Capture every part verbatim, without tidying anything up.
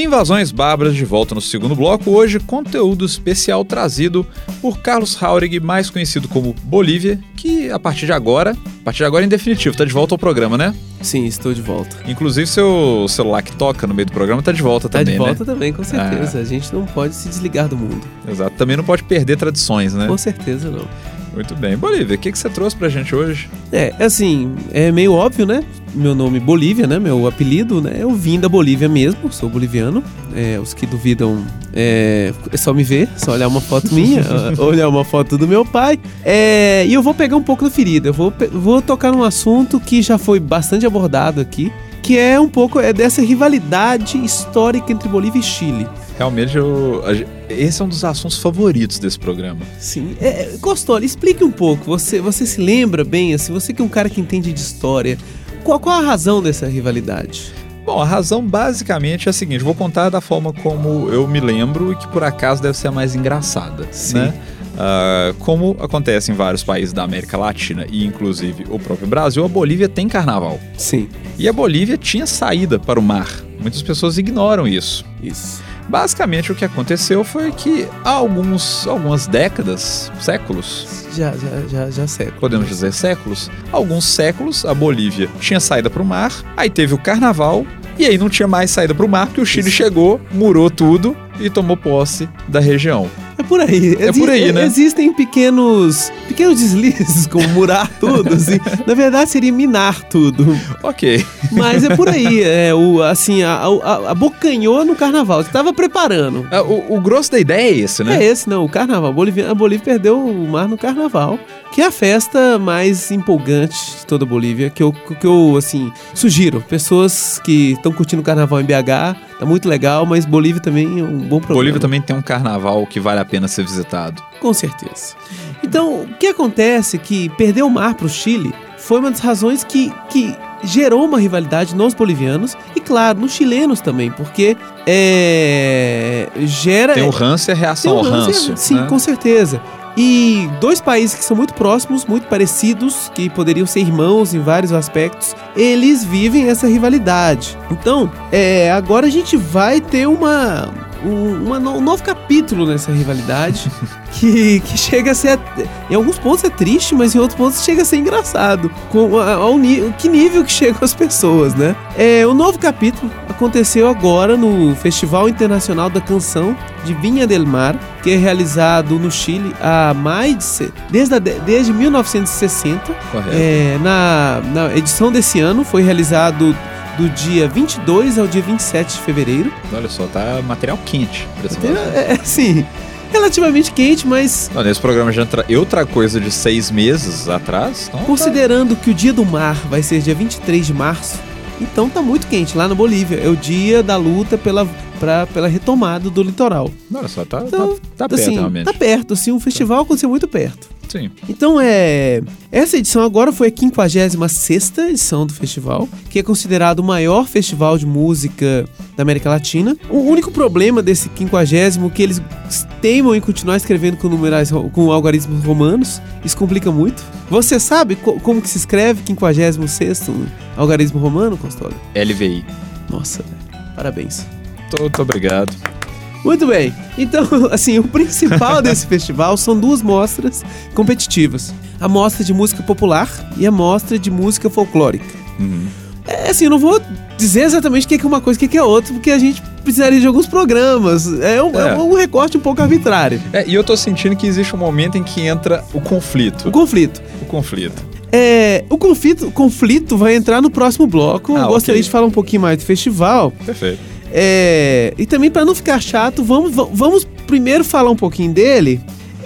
Invasões Bárbaras de volta no segundo bloco, hoje conteúdo especial trazido por Carlos Haurig, mais conhecido como Bolívia, que a partir de agora, a partir de agora em definitivo, tá de volta ao programa, né? Sim, estou de volta. Inclusive seu celular que toca no meio do programa tá de volta tá também, né? Tá de volta né? também, com certeza. Ah. A gente não pode se desligar do mundo. Exato, também não pode perder tradições, né? Com certeza não. Muito bem. Bolívia, o que, que você trouxe pra gente hoje? É, assim, é meio óbvio, né? Meu nome Bolívia, né? Meu apelido, né? Eu vim da Bolívia mesmo, sou boliviano. É, os que duvidam, é, é só me ver, só olhar uma foto minha, olhar uma foto do meu pai. É, e eu vou pegar um pouco da ferida, eu vou, vou tocar num assunto que já foi bastante abordado aqui, que é um pouco é dessa rivalidade histórica entre Bolívia e Chile. Realmente, eu, esse é um dos assuntos favoritos desse programa. Sim. É, Costoli, explique um pouco. Você, você se lembra bem, assim, você que é um cara que entende de história, qual, qual a razão dessa rivalidade? Bom, a razão basicamente é a seguinte, vou contar da forma como eu me lembro e que por acaso deve ser a mais engraçada. Sim. Né? Uh, como acontece em vários países da América Latina e inclusive o próprio Brasil, a Bolívia tem carnaval. Sim. E a Bolívia tinha saída para o mar. Muitas pessoas ignoram isso. Isso. Basicamente o que aconteceu foi que há alguns, algumas décadas, séculos... Já, já, já, já séculos. Podemos dizer séculos. Alguns séculos a Bolívia tinha saída para o mar, aí teve o carnaval, e aí não tinha mais saída para o mar, porque o Chile Isso. chegou, murou tudo e tomou posse da região. É por aí. É Exi- por aí, né? Existem pequenos, pequenos deslizes, como murar tudo, assim. Na verdade, seria minar tudo. Ok. Mas é por aí. É, o, assim, a, a, abocanhou no carnaval. Você estava preparando. É, o, o grosso da ideia é esse, né? É esse, não. O carnaval. A Bolívia, a Bolívia perdeu o mar no carnaval, que é a festa mais empolgante de toda a Bolívia, que eu, que eu assim, sugiro. Pessoas que estão curtindo o carnaval em B H, tá muito legal, mas Bolívia também é um bom programa. Bolívia também tem um carnaval que vale a pena ser visitado. Com certeza. Então, o que acontece é que perder o mar para o Chile foi uma das razões que, que gerou uma rivalidade nos bolivianos e, claro, nos chilenos também, porque é, gera... Tem o ranço e a reação ao ranço. Sim, né? Com certeza. E dois países que são muito próximos, muito parecidos, que poderiam ser irmãos em vários aspectos, eles vivem essa rivalidade. Então, é, agora a gente vai ter uma... Um, uma, um novo capítulo nessa rivalidade que, que chega a ser, em alguns pontos é triste, mas em outros pontos chega a ser engraçado, com ao, ao que nível que chegam as pessoas, né? É, o novo capítulo aconteceu agora no Festival Internacional da Canção de Viña del Mar, que é realizado no Chile há mais de, desde, a, desde mil novecentos e sessenta. Correto. É, na, na edição desse ano foi realizado do dia vinte e dois ao dia vinte e sete de fevereiro. Olha só, tá material quente. É, é, sim, relativamente quente, mas... Não, nesse programa já tra... eu trago coisa de seis meses atrás. Então considerando tá... que o dia do mar vai ser dia vinte e três de março, então tá muito quente lá na Bolívia. É o dia da luta pela, pra, pela retomada do litoral. Olha só, tá, então, tá, tá perto assim, realmente. Tá perto, assim, o festival aconteceu muito perto. Sim. Então, é... essa edição agora foi a quinquagésima sexta edição do festival, que é considerado o maior festival de música da América Latina. O único problema desse quinquagésimo é que eles teimam em continuar escrevendo com numerais, com algarismos romanos. Isso complica muito. Você sabe co- como que se escreve quinquagésimo sexto algarismo romano, Costoli? L V I. Nossa, parabéns. Muito obrigado. Muito bem, então, assim, o principal desse festival são duas mostras competitivas. A mostra de música popular e a mostra de música folclórica. Uhum. É, assim, eu não vou dizer exatamente o que é uma coisa e o que é outra, porque a gente precisaria de alguns programas. É um, é. É um recorte um pouco arbitrário. É, e eu tô sentindo que existe um momento em que entra o conflito. O conflito. O conflito. É, o conflito, o conflito vai entrar no próximo bloco. Ah, eu gostaria okay. de falar um pouquinho mais do festival. Perfeito. É, e também, para não ficar chato, vamos, vamos primeiro falar um pouquinho dele.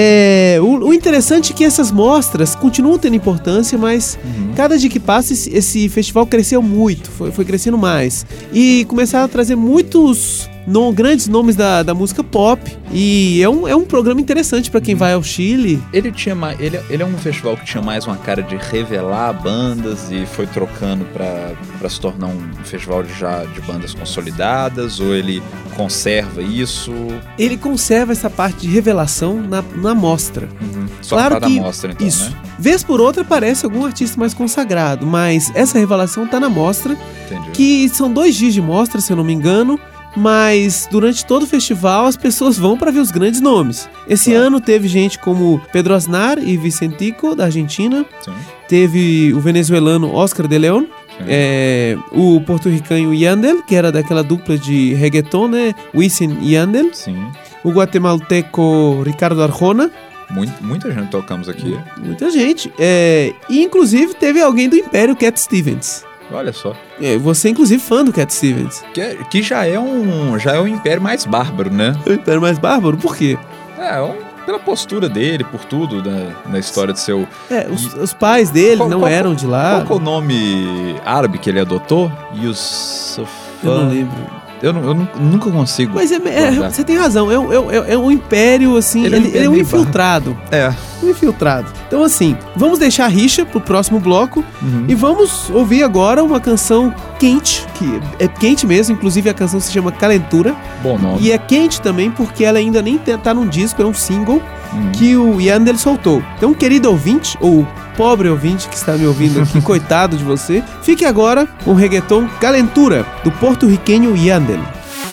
É, o, o interessante é que essas mostras continuam tendo importância, mas uhum. cada dia que passa esse, esse festival cresceu muito, foi, foi crescendo mais. E começaram a trazer muitos no, grandes nomes da, da música pop. E é um, é um programa interessante para quem uhum. vai ao Chile. Ele, tinha mais, ele, ele é um festival que tinha mais uma cara de revelar bandas e foi trocando para se tornar um festival de, já, de bandas consolidadas, ou ele conserva isso? Ele conserva essa parte de revelação na, na mostra. Uhum. Só claro que da mostra, então, isso. né? Vez por outra aparece algum artista mais consagrado, mas essa revelação tá na mostra. Entendi. Que são dois dias de mostra, se eu não me engano, mas durante todo o festival as pessoas vão para ver os grandes nomes. Esse Claro. ano teve gente como Pedro Aznar e Vicentico, da Argentina. Sim. Teve o venezuelano Oscar de León. É, o porto-ricano Yandel, que era daquela dupla de reggaeton, né? Wisin e Yandel. Sim. O guatemalteco Ricardo Arjona. Muito, muita gente tocamos aqui. Muita gente. É, e inclusive teve alguém do Império, Cat Stevens. Olha só. É, você é inclusive fã do Cat Stevens. Que, é- que já é um já é um império mais bárbaro, né? O Império mais bárbaro? Por quê? É, um- pela postura dele, por tudo, da, na história do seu... É, os, os pais dele Qual- não qual- eram de lá. Qual que é o nome árabe que ele adotou? Yusuf... Eu não lembro. Eu, não- eu nu- nunca consigo. Mas é, é, guardar. você tem razão, é, um- é, um- é um império, assim, Ele ele, é um ele é um império infiltrado. É. Um infiltrado. Então, assim, vamos deixar a rixa pro próximo bloco Uhum. e vamos ouvir agora uma canção quente, que é quente mesmo, inclusive a canção se chama Calentura. Bom nome. E é quente também porque ela ainda nem te- tá num disco, é um single Uhum. que o Yandel soltou. Então, querido ouvinte, ou pobre ouvinte que está me ouvindo aqui, coitado de você, fique agora com o reggaeton Calentura, do porto-riquenho Yandel.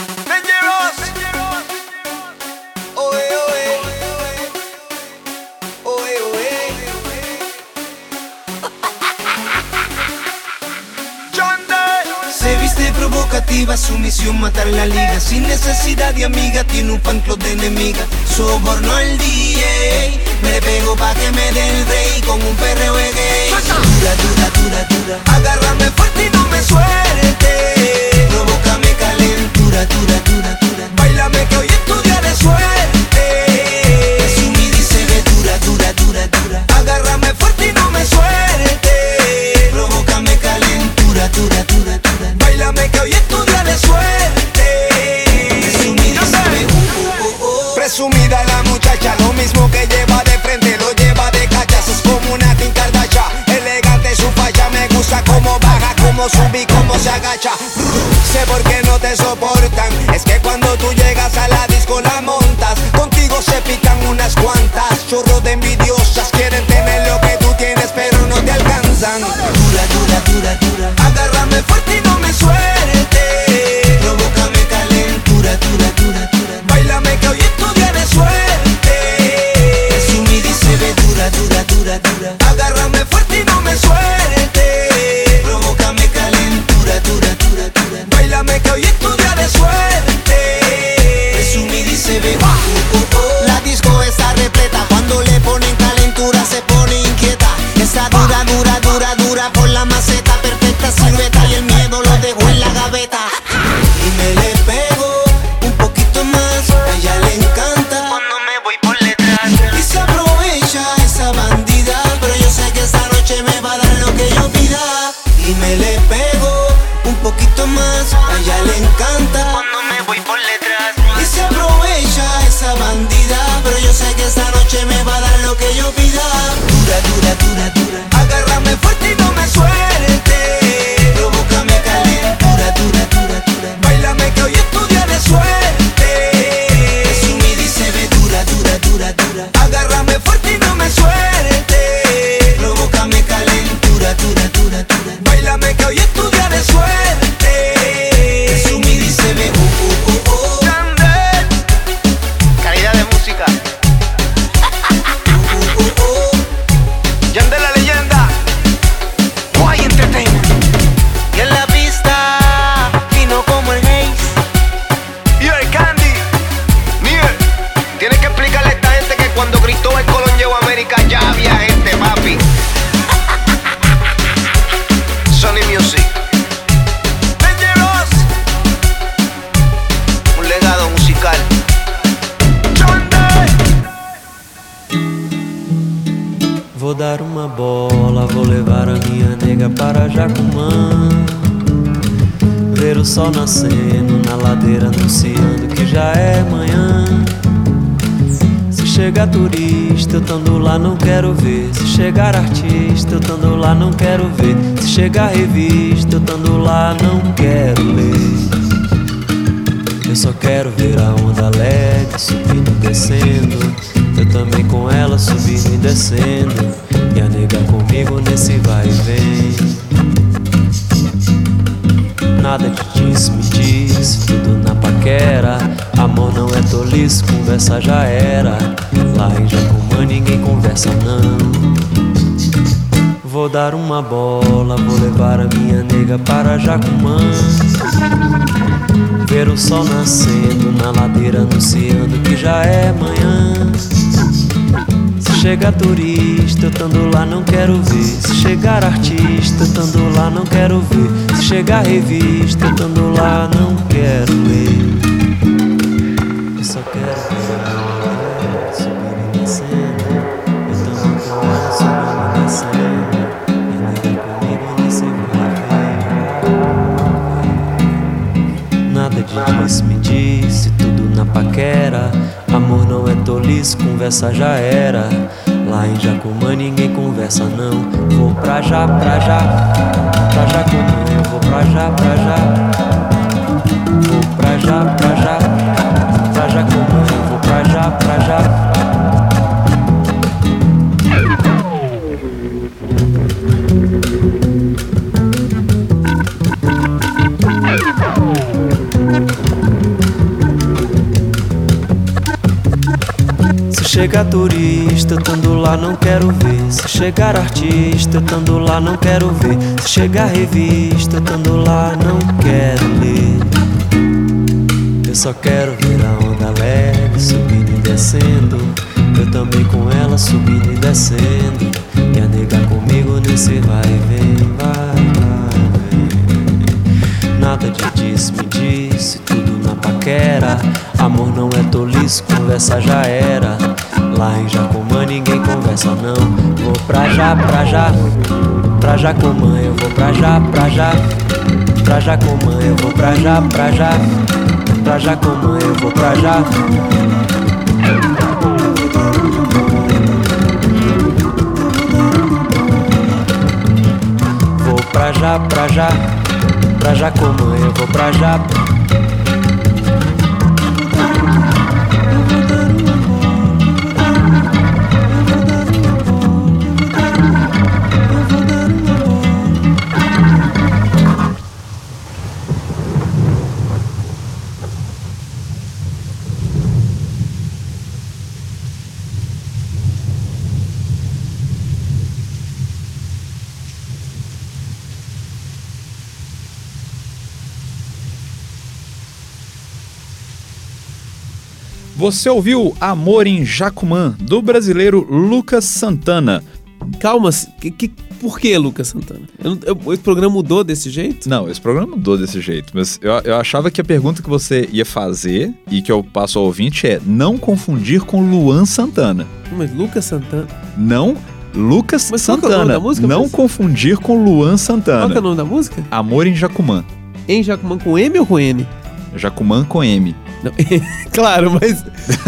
Se viste provocativa, su misión matar la liga. Sin necesidad de amiga, tiene un fan club de enemiga. Soborno al D J, me le pego pa' que me dé el rey con un perreo de gay. Dura, dura, dura, dura, agárrame fuerte y no me suelte. Provócame calentura, dura, dura, dura. Báilame que hoy es tu día de suerte. Presumida y se ve dura, dura, dura, dura. Agárrame fuerte y no me suelte. Provócame calentura, dura, dura, dura. Báilame que hoy es tu día de suerte. Presumida y se ve, uh, uh, uh, uh. Presumida la muchacha, lo mismo que lleva de frente, lo lleva de cachas. Es como una Kim Kardashian, elegante su falla. Me gusta cómo baja, cómo sube y cómo se agacha. Sé por qué no te soportan, es que cuando tú llegas a la disco la montas. Contigo se pican unas cuantas, chorro de envidiosas. Quieren tener lo que tú tienes pero no te alcanzan. Dura, dura, dura, dura. Agárrame fuerte y no me suelte. Provócame calentura, dura, dura, dura. Báilame que hoy es tu día de suerte. Presumida y se ve dura, dura, dura, dura. Agárrame fuerte y no me suelte. Provócame calentura, dura, dura, dura. Báilame que hoy es tu día de suerte. Presumida y se ve uh, uh, uh. La disco está repleta, cuando le ponen calentura se pone inquieta. Está dura, dura, dura, dura por la maceta. Perfecta silueta y el miedo lo dejo en la gaveta. Y me le pego un poquito más, a ella le encanta cuando me voy por detrás. Y se aprovecha esa bandida, pero yo sé que esta noche me va a dar lo que yo pida. Y me le pego un poquito más, a ella le encanta cuando me voy por detrás. Y se aprovecha esa bandida, pero yo sé que esta noche me va a dar lo que yo pida. Dura, dura, dura, dura. Agárrame fuerte y no me suelte. Provócame calentura, dura, dura, dura. Báilame que hoy es tu día de suerte. Presumida y se ve dura, dura, dura, dura. Agárrame fuerte y no me suelte. Provócame calentura, dura, dura, dura. Báilame que hoy es tu día de suerte. Presumida y se ve uh, uh, uh, uh. Calidad de música. Uh, uh, uh, uh. Yandel la leyenda. Guay Entertainment. Y en la pista, fino como el Haze. Y el Candy. Miel. Tienes que explicarle a esta gente que cuando Cristóbal Colón llegó a América ya había gente, papi. Sony Music. Dangerous. Un legado musical. Vou dar uma bola, vou levar a minha nega para Jacumã. Ver o sol nascendo na ladeira anunciando que já é manhã. Se chegar turista, eu tando lá não quero ver. Se chegar artista, eu tando lá não quero ver. Se chegar revista, eu tando lá não quero ler. Eu só quero ver a onda leve subindo e descendo. Eu também com ela subindo e descendo. E a nega comigo nesse vai e vem. Nada de disse, me disse, tudo na pacata. tolice, conversa já era. Lá em Jacumã ninguém conversa não. Vou dar uma bola, vou levar a minha nega para Jacumã. Ver o sol nascendo na ladeira, anunciando que já é manhã. Se chegar turista, eu tando lá não quero ver. Se chegar artista, eu tando lá não quero ver. Se chegar revista, eu tando lá não quero ler. Eu só quero ver a mulher subindo e descendo. Eu tando com ela subindo e descendo. E nega comigo nesse vai. Nada de disse, me disse, tudo na paquera. Amor não é tolice, conversa já era. Lá em Jacumã ninguém conversa não. Vou pra já, pra já, pra Jacumã. Eu vou pra já, pra já. Vou pra já, pra já, pra Jacumã. Eu vou pra já, pra já. Se chegar turista, eu tando lá não quero ver. Se chegar artista, eu tando lá não quero ver. Se chegar revista, eu tando lá não quero ler. Eu só quero ver a onda leve subindo e descendo. Eu também com ela subindo e descendo. E a nega comigo nesse vai e vem, vai, vai, vem. Nada de disse, me disse, tudo na paquera. Amor não é tolice, conversa já era. Lá em Jacumã ninguém conversa não. Vou pra já, pra já, pra Jacumã. Eu vou pra já, pra já, pra Jacumã. Eu vou pra já, pra já, pra Jacumã. Eu vou pra já. Vou pra já, pra já, pra Jacumã. Eu vou pra já. Você ouviu Amor em Jacumã, do brasileiro Lucas Santana. Calma, que, que, por que Lucas Santana? Eu, eu, esse programa mudou desse jeito? Não, esse programa mudou desse jeito, mas eu, eu achava que a pergunta que você ia fazer e que eu passo ao ouvinte é não confundir com Luan Santana. Mas Lucas Santana... Não, Lucas mas Santana. Qual que é o nome da música, não mas... confundir com Luan Santana. Qual que é o nome da música? Amor em Jacumã. Em Jacumã com M ou com N? Jacumã com M. Não, claro, mas...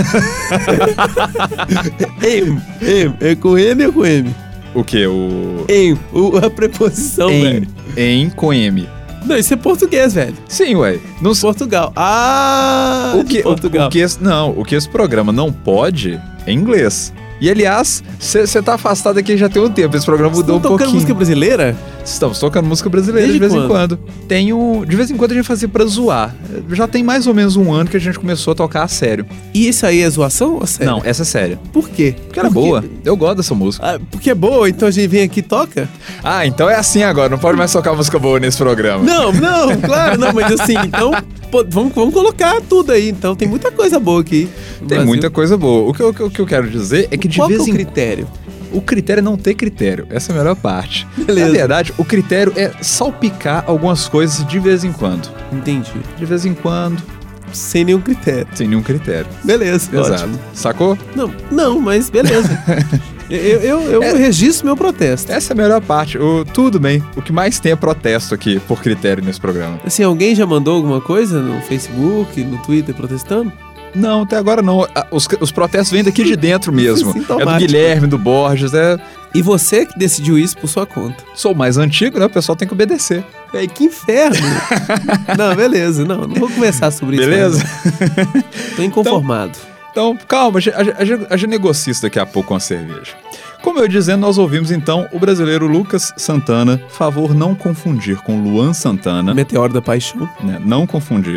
M, M, é com N ou com M? O que? O... Em, o, a preposição, em, velho. Em com M. Não, isso é português, velho. Sim, ué. Não... Portugal. Ah, o que, Portugal. O, o que esse, não, o que esse programa não pode é inglês. E, aliás, você tá afastado aqui já tem um tempo. Esse programa mudou um pouquinho. Estão tocando música brasileira? Estamos tocando música brasileira Desde de vez quando? em quando. Tem um, de vez em quando a gente fazia pra zoar. Já tem mais ou menos um ano que a gente começou a tocar a sério. E isso aí é zoação ou sério? Não, essa é séria. Por quê? Porque era Por boa. quê? Eu gosto dessa música. Ah, porque é boa, então a gente vem aqui e toca? Ah, então é assim agora. Não pode mais tocar música boa nesse programa. Não, não, claro, não, mas assim, então... Pô, vamos, vamos colocar tudo aí, então. Tem muita coisa boa aqui. Tem Brasil. muita coisa boa. O que, eu, o que eu quero dizer é que de Qual vez que é o em... critério? O critério é não ter critério. Essa é a melhor parte. Beleza. Na verdade, o critério é salpicar algumas coisas de vez em quando. Entendi. De vez em quando. Sem nenhum critério. Sem nenhum critério. Beleza, Exato. ótimo. Sacou? Não, não, mas beleza. eu eu, eu É- registro meu protesto. Essa é a melhor parte. O, tudo bem. O que mais tem é protesto aqui por critério nesse programa. Assim, alguém já mandou alguma coisa no Facebook, no Twitter, protestando? Não, até agora não. Ah, Os, os protestos vêm daqui de dentro mesmo. É do Sintomático. Guilherme, do Borges. É... E você que decidiu isso por sua conta. Sou mais antigo, né? O pessoal tem que obedecer. Véi, que inferno. Não, beleza. Não, não vou conversar sobre isso. Beleza? não. Tô inconformado. Então, calma, a gente, a, gente- a gente negocia isso daqui a pouco com a cerveja. Como eu ia dizendo, nós ouvimos então o brasileiro Lucas Santana. Favor não confundir com Luan Santana. Meteoro da Paixão. Né? Não confundir.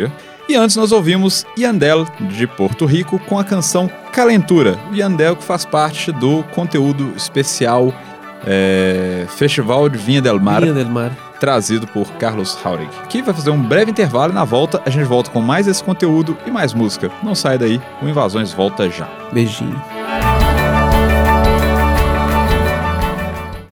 E antes nós ouvimos Yandel, de Porto Rico, com a canção Calentura. O Yandel que faz parte do conteúdo especial é, Festival de Vinha del Mar, Vinha del Mar, trazido por Carlos Jauregui, que vai fazer um breve intervalo e na volta a gente volta com mais esse conteúdo e mais música. Não sai daí, o Invasões volta já. Beijinho.